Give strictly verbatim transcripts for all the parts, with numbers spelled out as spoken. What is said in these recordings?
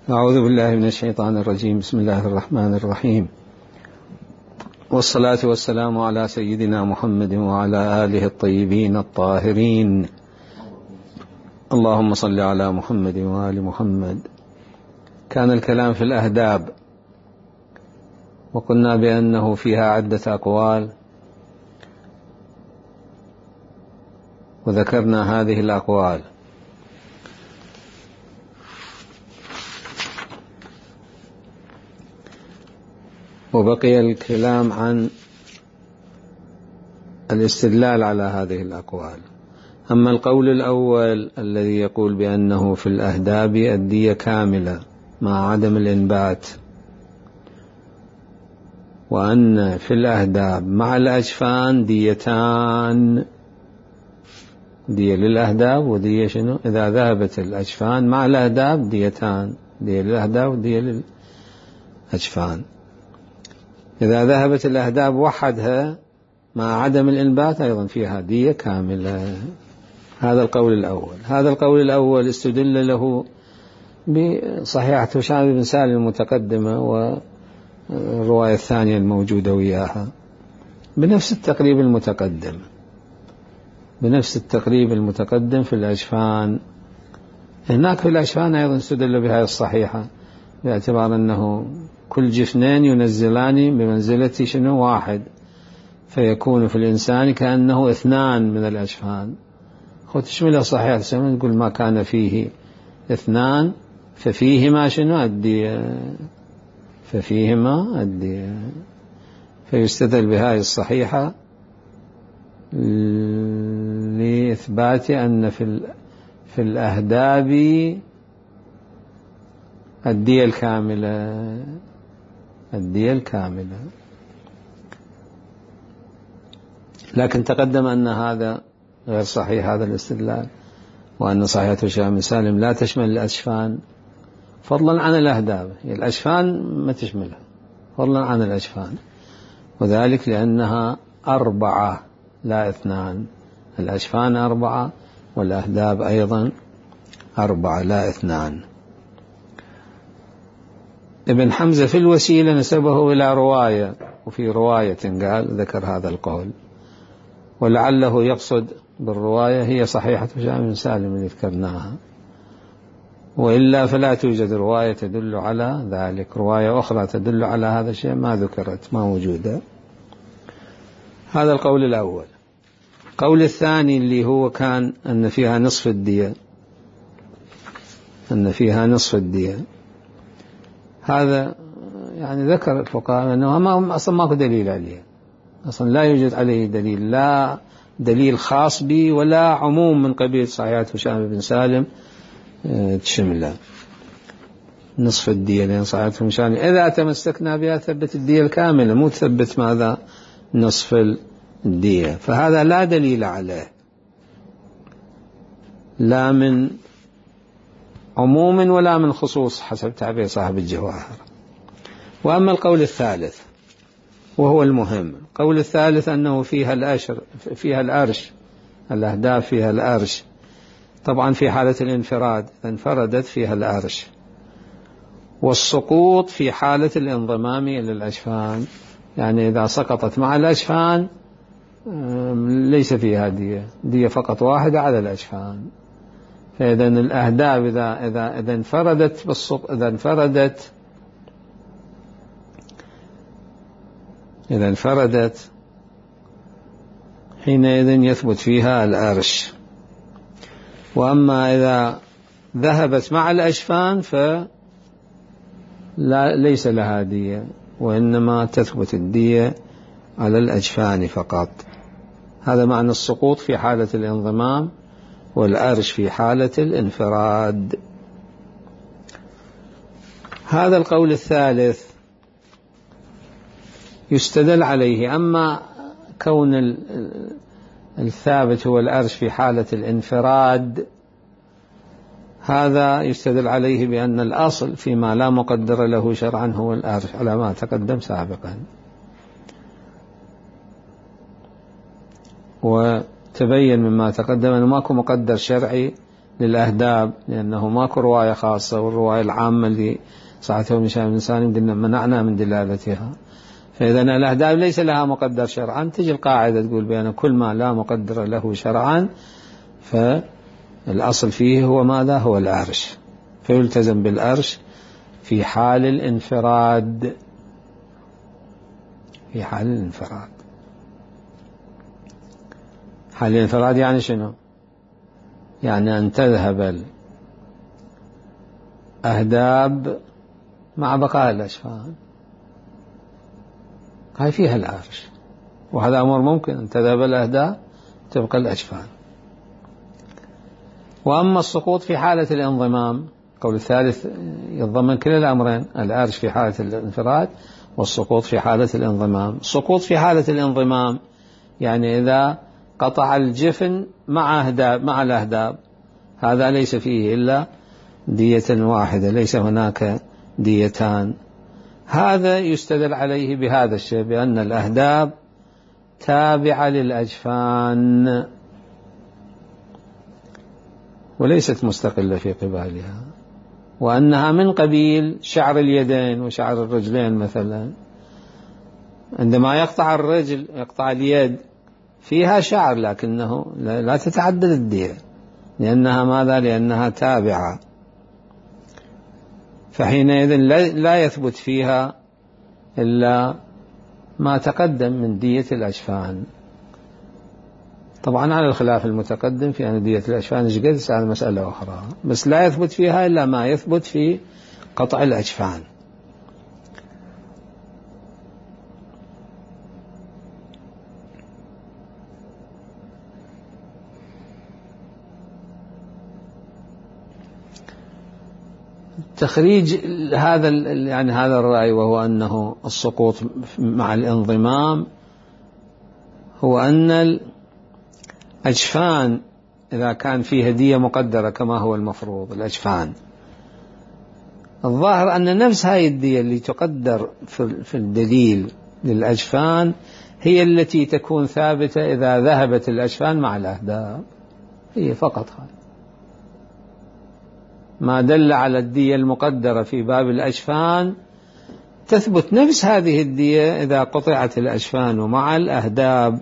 أعوذ بالله من الشيطان الرجيم. بسم الله الرحمن الرحيم، والصلاة والسلام على سيدنا محمد وعلى آله الطيبين الطاهرين. اللهم صل على محمد وآل محمد. كان الكلام في الأهداب، وقلنا بأنه فيها عدة أقوال، وذكرنا هذه الأقوال. وبقي الكلام عن الاستدلال على هذه الأقوال. أما القول الأول الذي يقول بأنه في الأهداب الدية كاملة مع عدم الإنبات، وأن في الأهداب مع الأجفان ديتان، دية للأهداب ودية شنو إذا ذهبت الأجفان مع الأهداب ديتان، دية للأهداب ودية للأجفان. إذا ذهبت الأهداب وحدها مع عدم الإنبات أيضا فيها دية كاملة. هذا القول الأول. هذا القول الأول استدل له بصحيحة هشام بن سالم المتقدمة والرواية الثانية الموجودة وياها بنفس التقريب المتقدم، بنفس التقريب المتقدم في الأجفان. هناك في الأجفان أيضا استدل بهذه الصحيحة، باعتبار أنه كل جفنين ينزلان بمنزلة شنو واحد، فيكون في الإنسان كأنه اثنان من الأجفان. خذ تشملها صحيحة السلام، نقول ما كان فيه اثنان ففيهما شنو الدية، ففيهما الدية. فيستدل بهذه الصحيحة لإثبات أن في في الأهداب الدية الكاملة، الدية الكاملة. لكن تقدم أن هذا غير صحيح، هذا الاستدلال، وأن صحيحة هشام بن سالم لا تشمل الأجفان فضلا عن الأهداب. الأجفان ما تشملها فضلا عن الأجفان، وذلك لأنها أربعة لا اثنان. الأجفان أربعة والأهداب أيضا أربعة لا اثنان. ابن حمزة في الوسيلة نسبه إلى رواية، وفي رواية قال ذكر هذا القول، ولعله يقصد بالرواية هي صحيحة هشام بن سالم اللي ذكرناها، وإلا فلا توجد رواية تدل على ذلك. رواية أخرى تدل على هذا الشيء ما ذكرت، ما موجودة. هذا القول الأول. القول الثاني اللي هو كان أن فيها نصف الدية، أن فيها نصف الدية، هذا يعني ذكر الفقهاء أنه ما أصلا ماكو دليل عليه، أصلا لا يوجد عليه دليل، لا دليل خاص به ولا عموم من قبيل صحيحة هشام بن سالم تشمله نصف الدية، لأن صحيحة هشام إذا تمسكنا بها ثبت الدية الكاملة، مو تثبت ماذا نصف الدية. فهذا لا دليل عليه، لا من عموم ولا من خصوص حسب تعبير صاحب الجواهر. وأما القول الثالث وهو المهم، القول الثالث أنه فيها الأشر فيها الأرش، الأهداب فيها الأرش. طبعا في حالة الانفراد انفردت فيها الأرش، والسقوط في حالة الانضمام إلى الأجفان، يعني إذا سقطت مع الأجفان ليس فيها دية، دية فقط واحدة على الأجفان. فإذا الأهداب إذا إذا إذا انفردت بالسقط، إذا انفردت إذا انفردت حينئذ يثبت فيها الأرش. وأما إذا ذهبت مع الأجفان فلا ليس لها دية، وإنما تثبت الدية على الأجفان فقط. هذا معنى السقوط في حالة الانضمام، والأرش في حالة الانفراد. هذا القول الثالث يستدل عليه. أما كون الثابت هو الأرش في حالة الانفراد، هذا يستدل عليه بأن الأصل فيما لا مقدر له شرعا هو الأرش على ما تقدم سابقا. وتبين مما تقدم أنه ماكو مقدر شرعي للأهداب، لأنه ماكو رواية خاصة، والرواية العامة اللي صحته من شأن الإنسان منعنا من دلالتها. فإذا الأهداب ليس لها مقدر شرعا، تجي القاعدة تقول بأن كل ما لا مقدر له شرعا فالأصل فيه هو ماذا؟ هو الأرش، فيلتزم بالأرش في حال الانفراد. في حال الانفراد حال الانفراد يعني شنو؟ يعني أن تذهب الأهداب مع بقاء الأجفان، هاي فيها الأرش، وهذا أمر ممكن أن تذهب الأهداب تبقى الأجفان. وأما السقوط في حالة الانضمام، قول الثالث يتضمن كلا الأمرين، الأرش في حالة الانفراد والسقوط في حالة الانضمام. السقوط في حالة الانضمام يعني إذا قطع الجفن مع أهداب مع الأهداب، هذا ليس فيه إلا دية واحدة، ليس هناك ديتان. هذا يستدل عليه بهذا الشيء، بأن الأهداب تابعة للأجفان وليست مستقلة في قبالها، وأنها من قبيل شعر اليدين وشعر الرجلين مثلا. عندما يقطع الرجل يقطع اليد فيها شعر، لكنه لا تتعدد الدية، لأنها ماذا؟ لأنها تابعة، فحينئذ لا يثبت فيها إلا ما تقدم من دية الأجفان. طبعا على الخلاف المتقدم في أن دية الأجفان جقد هذه مسألة أخرى، بس لا يثبت فيها إلا ما يثبت في قطع الأجفان. تخريج هذا يعني هذا الرأي، وهو أنه السقوط مع الانضمام، هو أن الأجفان إذا كان فيها دية مقدرة كما هو المفروض، الأجفان الظاهر أن نفس هاي الدية اللي تقدر في الدليل للأجفان هي التي تكون ثابتة إذا ذهبت الأجفان مع الأهداب، هي فقط هاي ما دل على الدية المقدرة في باب الأجفان، تثبت نفس هذه الدية إذا قطعت الأجفان مع الأهداب،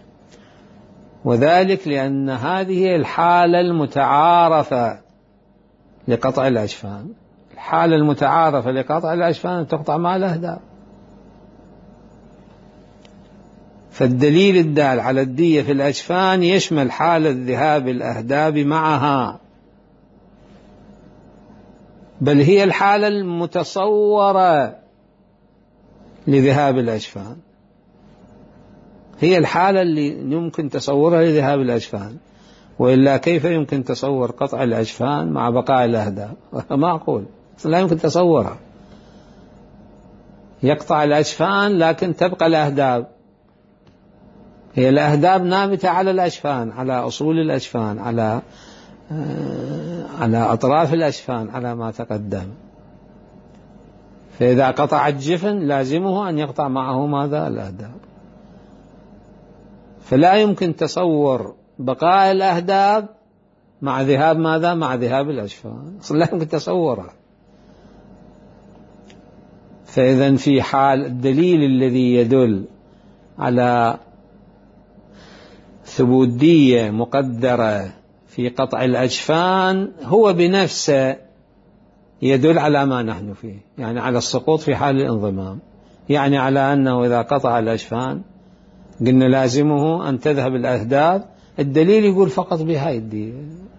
وذلك لأن هذه الحالة المتعارفة لقطع الأجفان. الحالة المتعارفة لقطع الأجفان تقطع مع الأهداب، فالدليل الدال على الدية في الأجفان يشمل حالة ذهاب الأهداب معها، بل هي الحالة المتصورة لذهاب الأجفان، هي الحالة اللي يمكن تصورها لذهاب الأجفان، وإلا كيف يمكن تصور قطع الأجفان مع بقاء الأهداب؟ ما أقول لا يمكن تصورها. يقطع الأجفان لكن تبقى الأهداب، هي الأهداب نابتة على الأجفان، على أصول الأجفان، على على أطراف الأجفان، على ما تقدم. فإذا قطع الجفن لازمه أن يقطع معه ماذا؟ الأهداب. فلا يمكن تصور بقاء الأهداب مع ذهاب ماذا؟ مع ذهاب الأجفان، لا يمكن تصورها. فإذا في حال الدليل الذي يدل على ثبوت دية مقدرة في قطع الأجفان هو بنفسه يدل على ما نحن فيه، يعني على السقوط في حال الانضمام، يعني على أنه إذا قطع الأجفان قلنا لازمه أن تذهب الأهداب. الدليل يقول فقط بهاي الدية،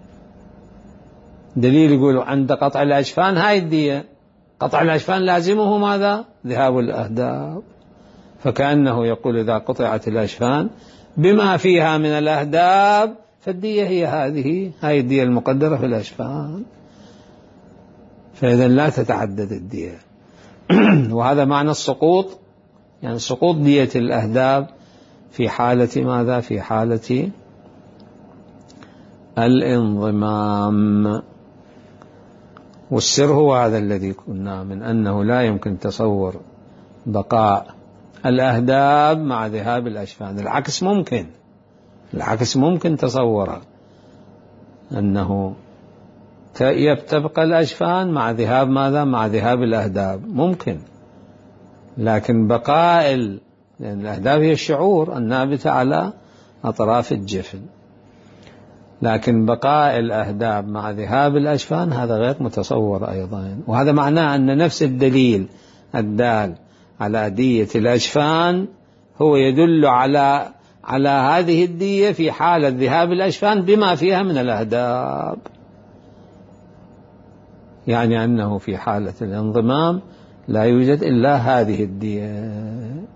دليل يقول عند قطع الأجفان هاي الدية، قطع الأجفان لازمه ماذا؟ ذهاب الأهداب. فكأنه يقول إذا قطعت الأجفان بما فيها من الأهداب فالدية هي هذه، هاي الدية المقدرة في الأجفان، فإذا لا تتعدد الدية. وهذا معنى السقوط، يعني سقوط دية الأهداب في حالة ماذا؟ في حالة الانضمام. والسر هو هذا الذي قلنا من أنه لا يمكن تصور بقاء الأهداب مع ذهاب الأجفان. العكس ممكن، العكس ممكن تصوره، أنه تبقى الأجفان مع ذهاب ماذا؟ مع ذهاب الأهداب ممكن، لكن بقاء ال... لأن الأهداب هي الشعور النابتة على أطراف الجفن، لكن بقاء الأهداب مع ذهاب الأجفان هذا غير متصور أيضا. وهذا معناه أن نفس الدليل الدال على دية الأجفان هو يدل على على هذه الدية في حالة ذهاب الأجفان بما فيها من الأهداب، يعني أنه في حالة الانضمام لا يوجد إلا هذه الدية.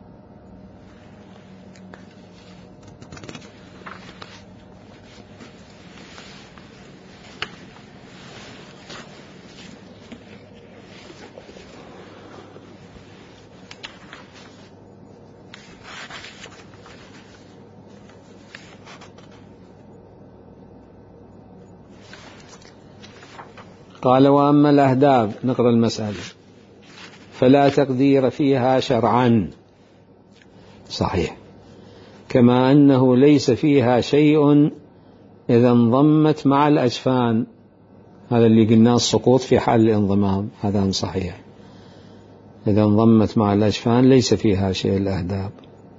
قال: وأما الأهداب، نقرأ المسألة، فلا تقدير فيها شرعا، صحيح، كما أنه ليس فيها شيء إذا انضمت مع الأجفان، هذا اللي قلناه السقوط في حال الانضمام، هذا صحيح، إذا انضمت مع الأجفان ليس فيها شيء الأهداب.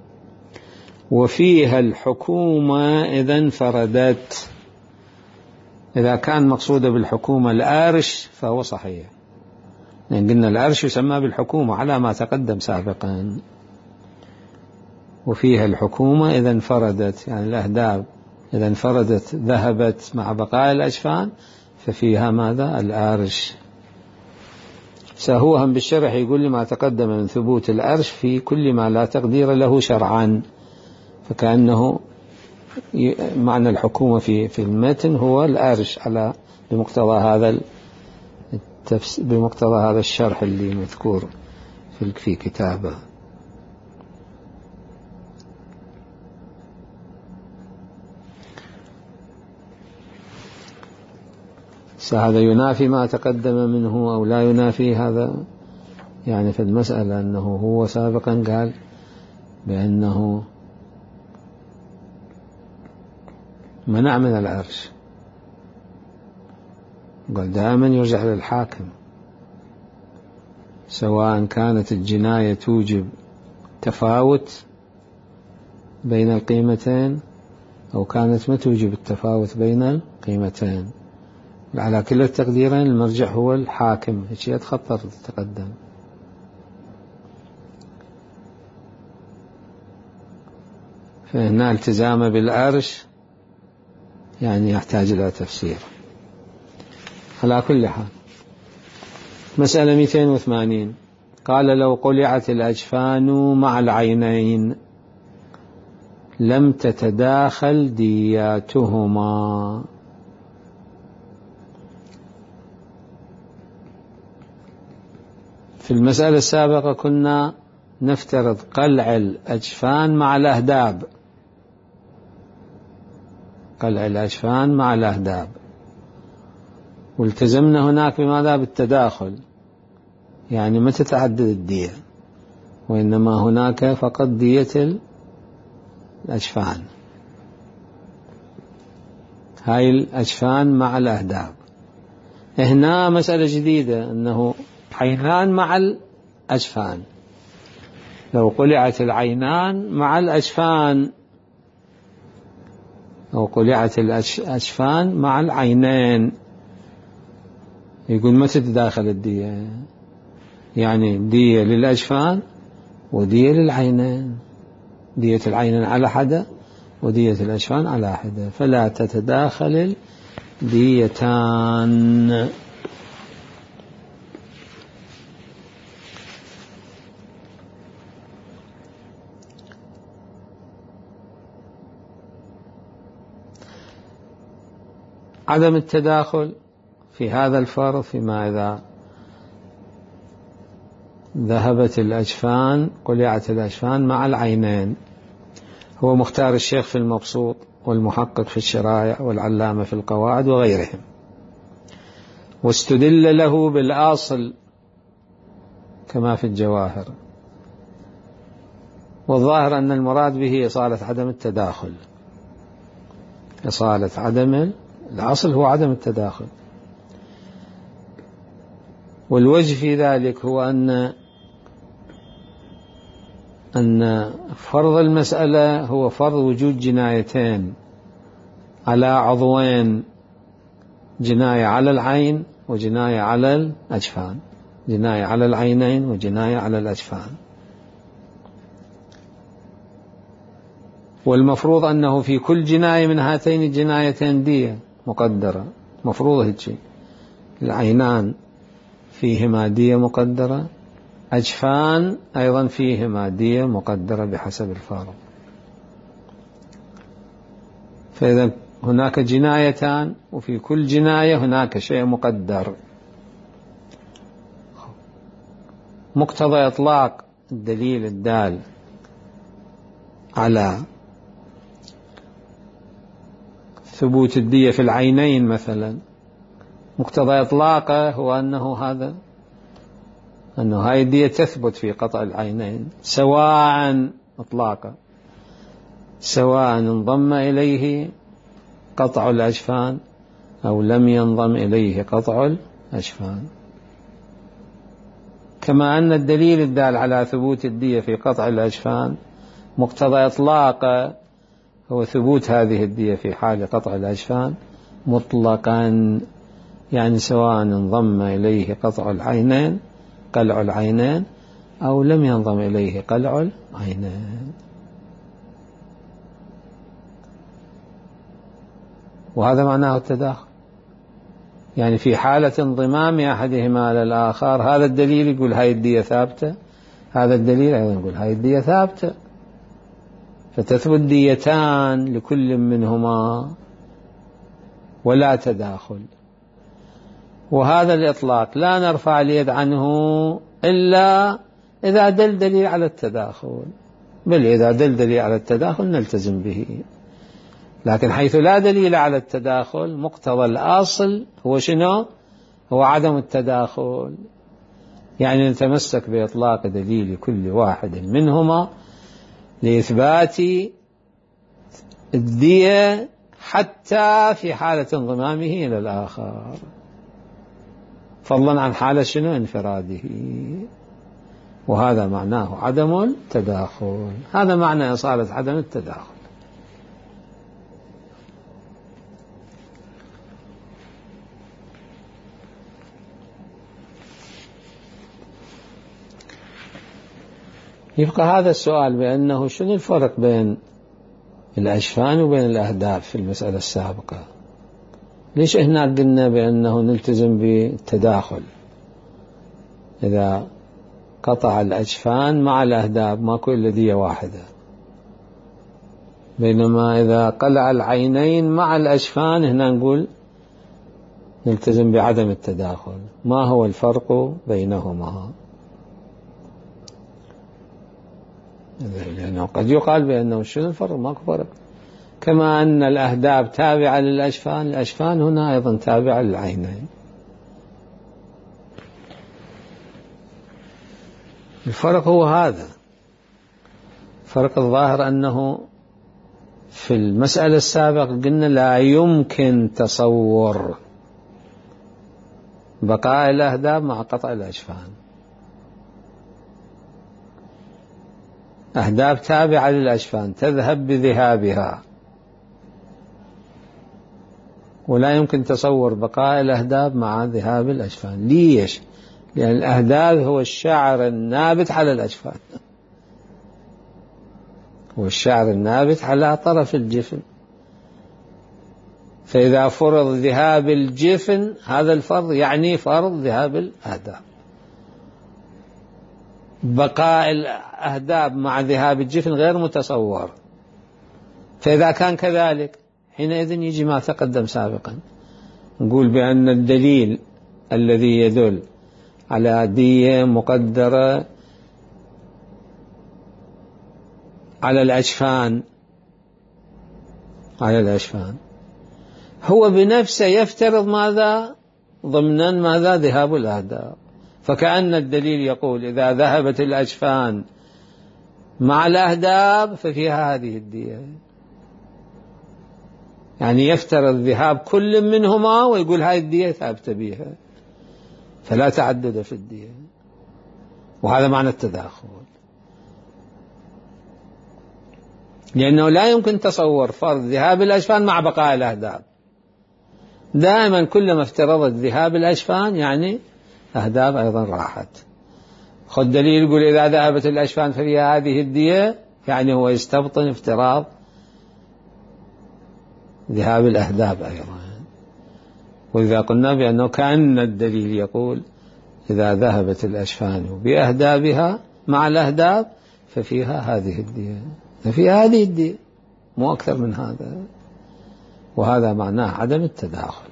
وفيها الحكومة إذا انفردت، إذا كان مقصود بالحكومة الأرش فهو صحيح، لأن قلنا الأرش يسمى بالحكومة على ما تقدم سابقا. وفيها الحكومة إذا انفردت، يعني الأهداب إذا انفردت ذهبت مع بقاء الأجفان ففيها ماذا؟ الأرش. سهوهم بالشرح يقول لما تقدم من ثبوت الأرش في كل ما لا تقدير له شرعا، فكأنه معنى الحكومة في في المتن هو الأرش على بمقتضى هذا التفس بمقتضى هذا الشرح اللي مذكور في في كتابه. هذا ينافي ما تقدم منه أو لا ينافي هذا؟ يعني في المسألة أنه هو سابقا قال بأنه منع من العرش، قال دائما يرجع للحاكم، سواء كانت الجناية توجب تفاوت بين القيمتين أو كانت ما توجب التفاوت بين القيمتين، على كل التقديرين المرجع هو الحاكم. هيك يتخطر تتقدم. فهنا التزام بالعرش يعني يحتاج إلى تفسير. على كل حال، مسألة مئتين وثمانين، قال: لو قلعت الأجفان مع العينين لم تتداخل دياتهما. في المسألة السابقة كنا نفترض قلع الأجفان مع الأهداب، قلع الأجفان مع الأهداب، والتزمنا هناك بماذا؟ بالتداخل، يعني ما تتعدد الدية، وإنما هناك فقط دية الأجفان، هاي الأجفان مع الأهداب. هنا مسألة جديدة، أنه عينان مع الأجفان، لو قلعت العينان مع الأجفان أو قلعت الأجفان مع العينين، يقول ما تتداخل الدية، يعني دية للأجفان ودية للعينين، دية العينين على حدة ودية الأجفان على حدة، فلا تتداخل الديتان. عدم التداخل في هذا الفرض فيما إذا ذهبت الأجفان قلعت الأجفان مع العينين، هو مختار الشيخ في المبسوط والمحقق في الشرائع والعلامة في القواعد وغيرهم، واستدل له بالأصل كما في الجواهر، والظاهر أن المراد به إصالة عدم التداخل، إصالة عدم الأصل هو عدم التداخل، والوجه في ذلك هو أن أن فرض المسألة هو فرض وجود جنايتين على عضوين، جناية على العين وجناية على الأجفان، جناية على العينين وجناية على الأجفان. والمفروض أنه في كل جناية من هاتين الجنايتين دية مقدرة، مفروض هيك. العينان فيهما دية مقدرة، أجفان أيضا فيهما دية مقدرة بحسب الفارق. فإذا هناك جنايتان وفي كل جناية هناك شيء مقدر. مقتضى إطلاق الدليل الدال على ثبوت الدية في العينين مثلا، مقتضى إطلاقه هو أنه هذا أنه هاي الدية تثبت في قطع العينين، سواء إطلاقه سواء انضم إليه قطع الأجفان أو لم ينضم إليه قطع الأجفان. كما أن الدليل الدال على ثبوت الدية في قطع الأجفان مقتضى إطلاقه هو ثبوت هذه الدية في حال قطع الأجفان مطلقا، يعني سواء انضم إليه قطع العينين قلع العينين أو لم ينضم إليه قلع العينين. وهذا معناه التداخل، يعني في حالة انضمام أحدهما على الآخر هذا الدليل يقول هاي الدية ثابتة، هذا الدليل أيضا يقول هاي الدية ثابتة، فتثبت ديتان لكل منهما ولا تداخل. وهذا الإطلاق لا نرفع اليد عنه إلا إذا دل دليل على التداخل، بل إذا دل دليل على التداخل نلتزم به. لكن حيث لا دليل على التداخل مقتضى الأصل هو شنو؟ هو عدم التداخل، يعني نتمسك بإطلاق دليل كل واحد منهما لإثبات الدية حتى في حالة انضمامه إلى الآخر، فضلا عن حالة شنو؟ انفراده. وهذا معناه عدم التداخل، هذا معنى إصالة عدم التداخل. يبقى هذا السؤال بأنه شنو الفرق بين الأجفان وبين الأهداف في المسألة السابقة؟ ليش هنا قلنا بأنه نلتزم بالتداخل إذا قطع الأجفان مع الأهداف ماكو إلا دية واحدة، بينما إذا قلع العينين مع الأجفان هنا نقول نلتزم بعدم التداخل؟ ما هو الفرق بينهما؟ لأنه قد يقال بأنه شنو الفرق؟ ماكو فرق. كما أن الأهداب تابعة للأجفان، الأجفان هنا أيضا تابعة للعينين. الفرق هو هذا. فرق الظاهر أنه في المسألة السابقة قلنا لا يمكن تصور بقاء الأهداب مع قطع الأجفان، أهداب تابعة للأجفان تذهب بذهابها، ولا يمكن تصور بقاء الأهداب مع ذهاب الأجفان. ليش؟ لأن الأهداب هو الشعر النابت على الأجفان، هو الشعر النابت على طرف الجفن، فإذا فرض ذهاب الجفن هذا الفرض يعني فرض ذهاب الأهداب. بقاء الأهداب مع ذهاب الجفن غير متصور. فإذا كان كذلك حينئذ يجي ما تقدم سابقا، نقول بأن الدليل الذي يدل على دية مقدرة على الأجفان على الأجفان هو بنفسه يفترض ماذا؟ ضمنا ماذا؟ ذهاب الأهداب. فكأن الدليل يقول إذا ذهبت الأجفان مع الأهداب ففيها هذه الدية، يعني يفترض ذهاب كل منهما ويقول هذه الدية ثابتة بها. فلا تعدد في الدية، وهذا معنى التداخل. لأنه لا يمكن تصور فرض ذهاب الأجفان مع بقاء الأهداب. دائما كلما افترضت ذهاب الأجفان يعني أهداب أيضا راحت. خذ دليل يقول إذا ذهبت الأجفان ففيها هذه الدية، يعني هو يستبطن افتراض ذهاب الأهداب أيضا. وإذا قلنا بأنه كأن الدليل يقول إذا ذهبت الأجفان بأهدابها مع الأهداب ففيها هذه الدية، ففيها هذه الدية، مو أكثر من هذا. وهذا معناه عدم التداخل.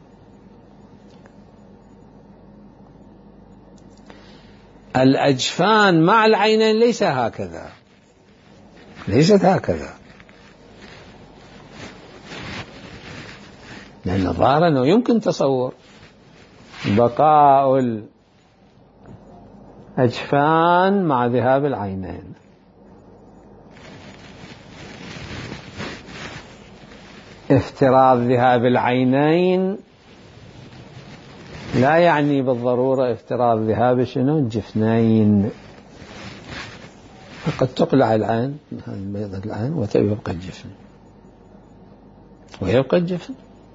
الأجفان مع العينين ليس هكذا، ليست هكذا، لأن الظاهر أنه يمكن تصور بقاء الأجفان مع ذهاب العينين. افتراض ذهاب العينين لا يعني بالضرورة افتراض ذهاب شنو الجفنين. قد تقلع العين، بيضة العين، ويبقى الجفن، ويبقى الجفن،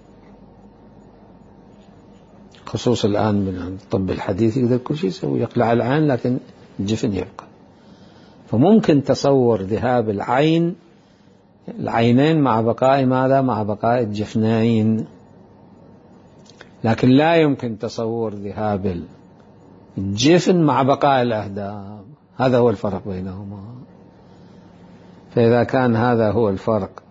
خصوصا الآن بالطب الحديث يقدر كل شيء يسوي، يقلع العين لكن الجفن يبقى. فممكن تصور ذهاب العين العينين مع بقاء ماذا؟ مع بقاء الجفنين، لكن لا يمكن تصور ذهاب الجفن مع بقاء الأهداب. هذا هو الفرق بينهما. فإذا كان هذا هو الفرق،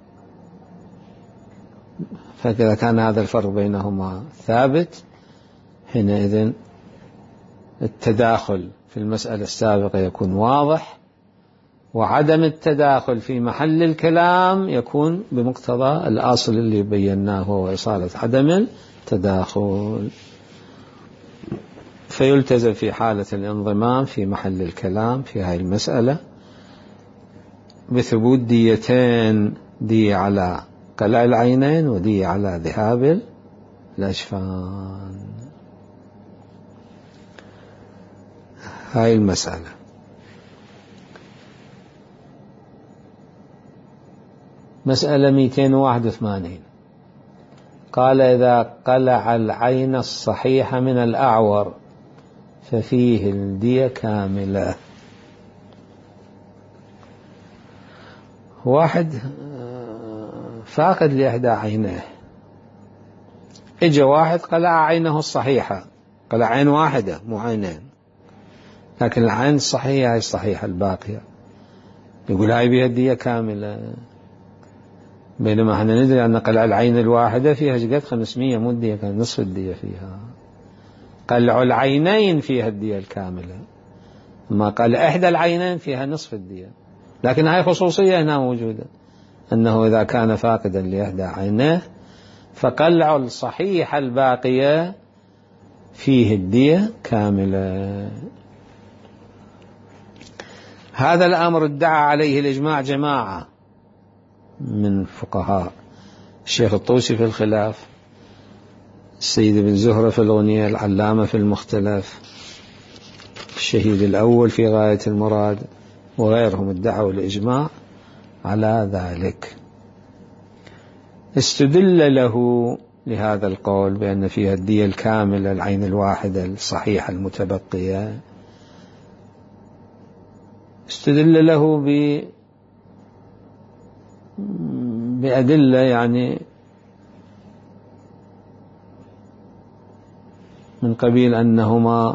فإذا كان هذا الفرق بينهما ثابت، حينئذ التداخل في المسألة السابقة يكون واضح، وعدم التداخل في محل الكلام يكون بمقتضى الأصل اللي بيناه هو إصالة عدم التداخل. فيلتزم في حالة الانضمام في محل الكلام في هذه المسألة بثبوت ديتين، دية على قلع العينين ودية على ذهاب الأجفان. هاي المسألة. مسألة مئتين وواحد وثمانين قال إذا قلع العين الصحيحة من الأعور ففيه الدية كاملة. واحد فاقد لإحدى عينيه، إجا واحد قلع عينه الصحيحة، قلع عين واحدة مو عينين، لكن العين الصحيحة هي الصحيحة الباقية، يقول هاي بها الدية كاملة. بينما احنا ندري أن قلع العين الواحدة فيها جقد خمسمية، مو الدية كان نصف الدية فيها. قلع العينين فيها الدية الكاملة، ما قال إحدى العينين فيها نصف الدية. لكن هاي خصوصية هنا موجودة، أنه إذا كان فاقدا لإحدى عينيه فقلع الصحيحة الباقية فيه الدية كاملة. هذا الأمر ادعى عليه الإجماع جماعة من فقهاء، الشيخ الطوسي في الخلاف، السيد بن زهرة في الغنية، العلامة في المختلف، الشهيد الأول في غاية المراد، وغيرهم ادعوا الإجماع على ذلك. استدل له لهذا القول بأن فيها الدية الكاملة العين الواحدة الصحيحة المتبقية، استدل له ب بأدلة يعني من قبيل أنهما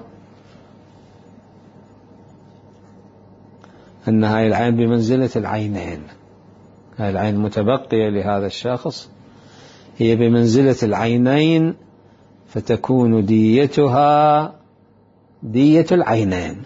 أن هاي العين بمنزلة العينين، هاي العين المتبقية لهذا الشخص هي بمنزلة العينين، فتكون ديتها دية العينين.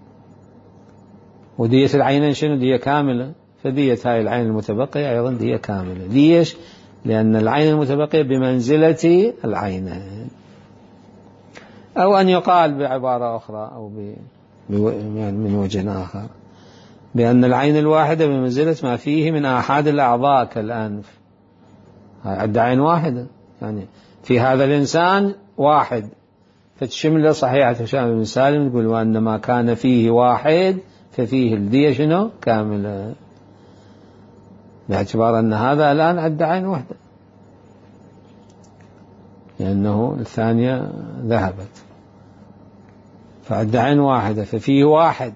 ودية العينين شنو؟ دية كاملة. فدية هاي العين المتبقية أيضا دية كاملة. ليش؟ لأن العين المتبقية بمنزلة العينين. أو أن يقال بعبارة أخرى أو ب... يعني من وجه آخر بأن العين الواحدة بمنزلة ما فيه من أحد الأعضاء كالأنف. هاي عد عين واحدة، يعني في هذا الإنسان واحد فتشمل صحيحة هشام بن سالم تقول وأن ما كان فيه واحد ففيه الدية شنو كاملة، باعتبار أن هذا الآن عد عين واحدة لأنه الثانية ذهبت، فعد عين واحدة ففيه واحد،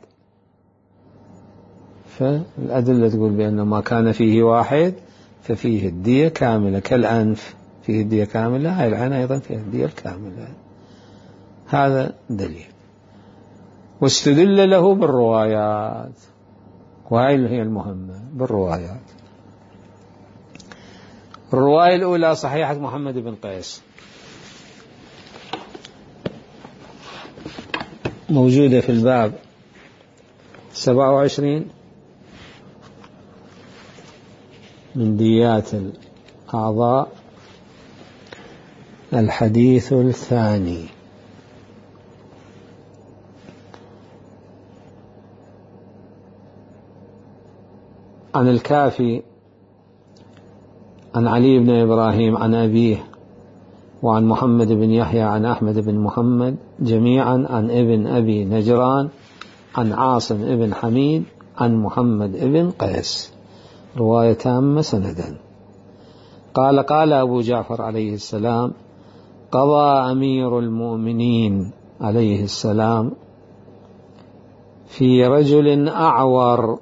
فالأدلة تقول بأن ما كان فيه واحد ففيه الدية كاملة، كالأنف فيه الدية كاملة، هاي العين أيضا فيها الدية الكاملة. هذا دليل. واستدل له بالروايات، وهي هي المهمة بالروايات. الرواية الأولى صحيحة محمد بن قيس موجودة في الباب سبعة وعشرين من ديات الأعضاء، الحديث الثاني. عن الكافي عن علي بن إبراهيم عن أبيه وعن محمد بن يحيى عن أحمد بن محمد جميعا عن ابن أبي نجران عن عاصم ابن حميد عن محمد ابن قيس، رواية تامة سندا. قال قال أبو جعفر عليه السلام قضى أمير المؤمنين عليه السلام في رجل أعور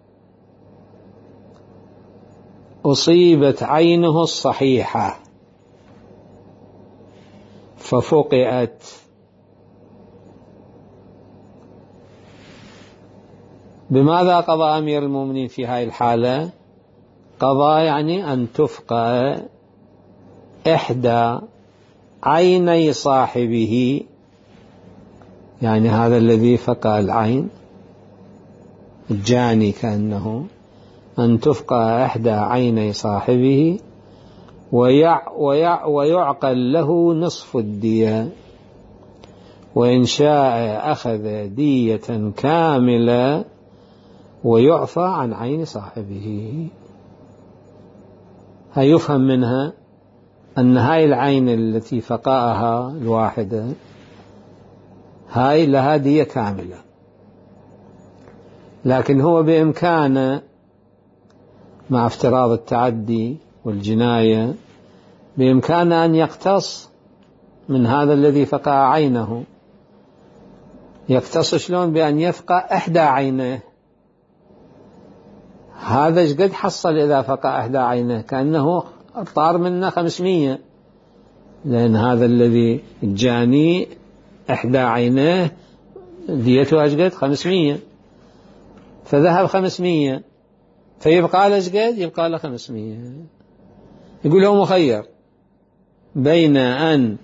أصيبت عينه الصحيحة ففقئت. بماذا قضى أمير المؤمنين في هذه الحالة؟ قضى يعني أن تفقأ إحدى عيني صاحبه، يعني هذا الذي فقأ العين الجاني كأنه، أن تفقأ إحدى عيني صاحبه ويع ويع ويعقل له نصف الدية، وإن شاء أخذ دية كاملة ويعفى عن عين صاحبه. هيفهم منها أن هاي العين التي فقاها الواحدة هاي لها دية كاملة، لكن هو بإمكانه مع افتراض التعدي والجناية بإمكانه أن يقتص من هذا الذي فقع عينه. يقتص شلون؟ بأن يفقع إحدى عينه. هذا ايش قد حصل إذا فقع إحدى عينه؟ كأنه طار منه خمسمية، لأن هذا الذي جاني إحدى عينه ديته ايش قد؟ خمسمية، فذهب خمسمية، فيبقى له ايش قد؟ يبقى له خمسمية. يقول هو مخير بين أن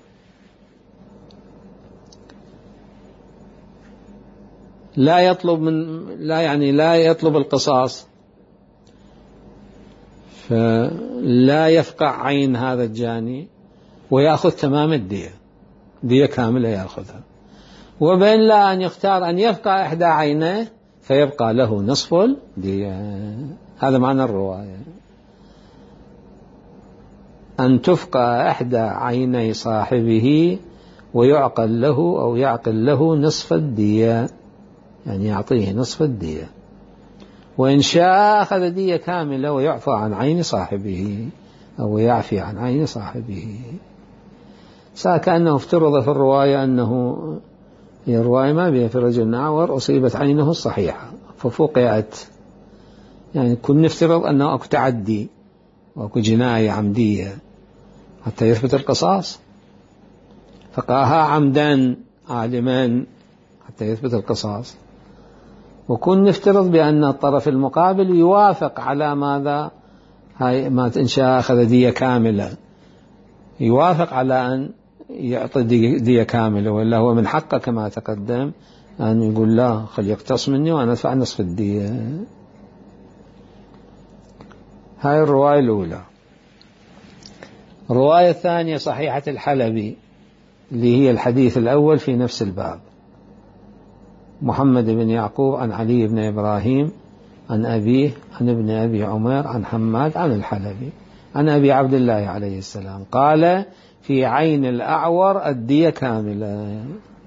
لا يطلب من لا يعني لا يطلب القصاص فلا يفقع عين هذا الجاني ويأخذ تمام الدية، دية كاملة يأخذها، وبين لا أن يختار أن يفقع إحدى عينه فيبقى له نصف الدية. هذا معنى الرواية، أن تفقع إحدى عيني صاحبه ويعقل له أو يعقل له نصف الدية، يعني يعطيه نصف الدية، وإن شاء أخذ دية كاملة ويعفى عن عين صاحبه أو يعفي عن عين صاحبه. كأنه افترض في الرواية أنه هي الرواية ما بها في رجل أعور أصيبت عينه الصحيحة ففقعت، يعني كن نفترض أنه أكو تعدي وأكو جناية عمدية حتى يثبت القصاص، فقاها عمدا عالما حتى يثبت القصاص، وكن نفترض بأن الطرف المقابل يوافق على ماذا؟ هاي ما إن شاء أخذ دية كاملة، يوافق على أن يعطي دية كاملة، ولا هو من حقه كما تقدم أن يقول لا خل يقتص مني وأنا أدفع نصف الدية. هاي الرواية الأولى. الرواية الثانية صحيحة الحلبي اللي هي الحديث الأول في نفس الباب، محمد بن يعقوب عن علي بن إبراهيم عن أبيه عن ابن أبي عمر عن حماد عن الحلبي عن أبي عبد الله عليه السلام قال في عين الأعور الدية كاملة.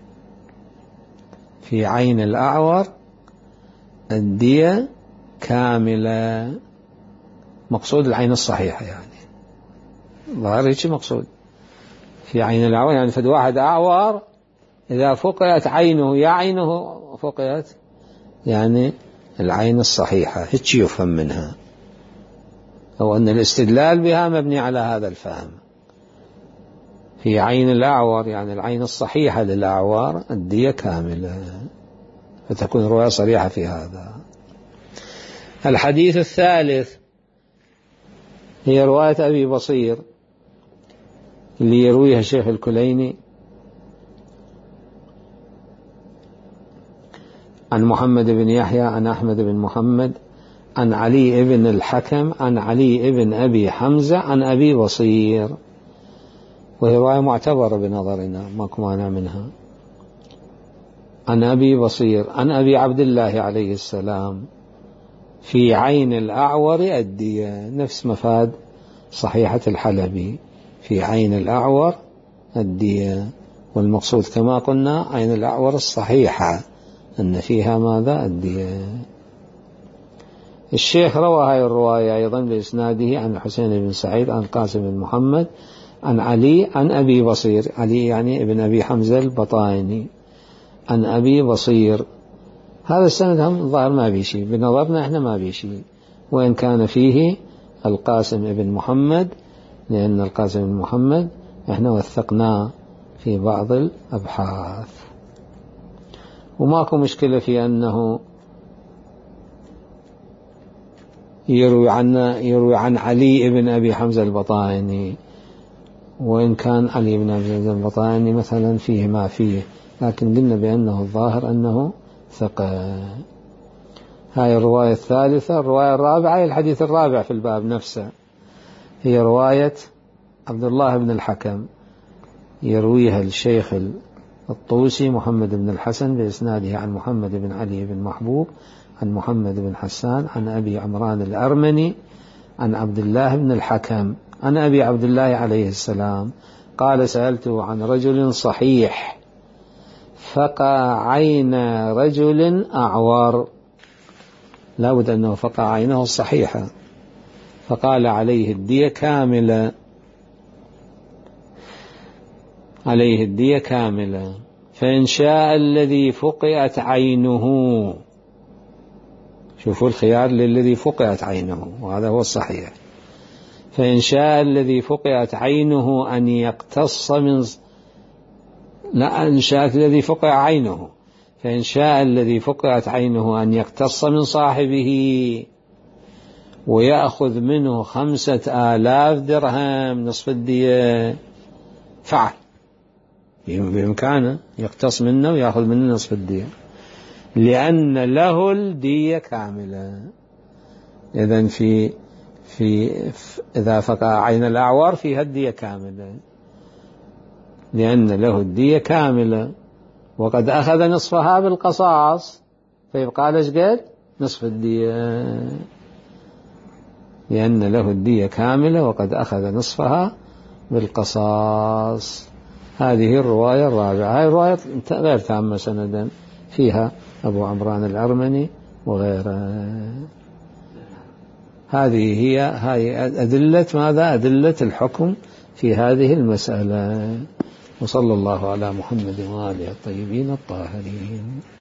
في عين الأعور الدية كاملة. مقصود العين الصحيحة يعني ظاهر هيك مقصود. في عين الأعور يعني فد واحد أعور إذا فقئت عينه يا عينه فقئت يعني العين الصحيحة هيك يفهم منها، أو أن الاستدلال بها مبني على هذا الفهم. في عين الأعور يعني العين الصحيحة للأعور الدية كاملة، فتكون الرواية صريحة في هذا. الحديث الثالث هي رواية أبي بصير اللي يرويها الشيخ الكليني عن محمد بن يحيى عن أحمد بن محمد عن علي بن الحكم عن علي بن أبي حمزة عن أبي بصير، وهي رواية معتبرة بنظرنا ماكو مانع منها. عن أبي بصير عن أبي عبد الله عليه السلام في عين الأعور الدية، نفس مفاد صحيحة الحلبي في عين الأعور الدية، والمقصود كما قلنا عين الأعور الصحيحة أن فيها ماذا الدية. الشيخ روى هاي الرواية أيضا بإسناده عن الحسين بن سعيد عن القاسم بن محمد عن علي عن أبي بصير، علي يعني ابن أبي حمزة البطائني عن أبي بصير. هذا السند هم ظاهر ما بيشي بنظرنا احنا ما بيشي، وإن كان فيه القاسم بن محمد، لأن القاسم بن محمد احنا وثقناه في بعض الأبحاث، وماكو مشكلة في أنه يروي عن يروي عن علي بن أبي حمزة البطائني، وإن كان علي بن أبي حمزة البطائني مثلا فيه ما فيه، لكن قلنا بأنه الظاهر أنه ثقة. هاي الرواية الثالثة. الرواية الرابعة الحديث الرابع في الباب نفسه، هي رواية عبد الله بن الحكم يرويها الشيخ الطوسي محمد بن الحسن بإسناده عن محمد بن علي بن محبوب عن محمد بن حسان عن أبي عمران الأرمني عن عبد الله بن الحكم عن أبي عبد الله عليه السلام قال سألته عن رجل صحيح فقع عين رجل أعور، لا بد أنه فقع عينه الصحيحة، فقال عليه الدية كاملة، عليه الدية كاملة، فإن شاء الذي فقئت عينه، شوفوا الخيار للذي فقئت عينه وهذا هو الصحيح، فإن شاء الذي فقئت عينه أن يقتص من لا إن شاء الذي فقع عينه فإن شاء الذي فقئت عينه أن يقتص من صاحبه ويأخذ منه خمسة آلاف درهم نصف الدية فعل، بإمكانه يقتص منه ويأخذ منه نصف الدية، لأن له الدية كاملة. إذن في في إذا فقع عين الأعور فيها الدية كاملة، لأن له الدية كاملة، وقد أخذ نصفها بالقصاص فيبقى ليش قال نصف الدية، لأن له الدية كاملة وقد أخذ نصفها بالقصاص. هذه الرواية الرابعة. هذه الرواية غير تامة سندا، فيها أبو عمران الأرمني وغيره. هذه هي هاي أدلة ماذا؟ أدلة الحكم في هذه المسألة. وصلى الله على محمد وآله الطيبين الطاهرين.